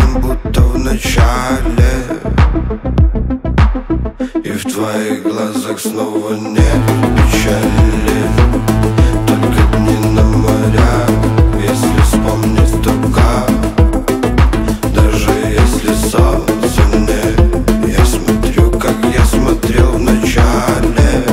помним, будто в начале. И в твоих глазах снова нет печали. Только дни на морях, если вспомнить, то как. Даже если солнца нет, я смотрю, как я смотрел в начале.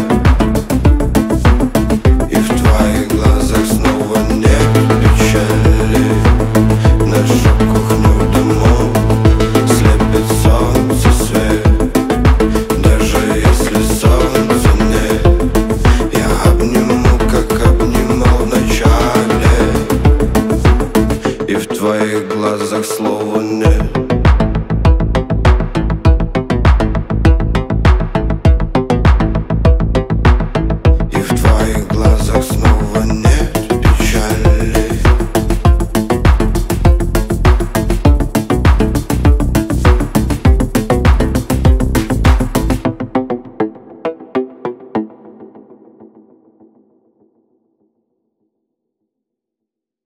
И в твоих глазах снова нет печали. Нашу кухню в дыму слепит солнце свет. Даже если солнца нет, я обниму, как обнимал в начале. И в твоих глазах слова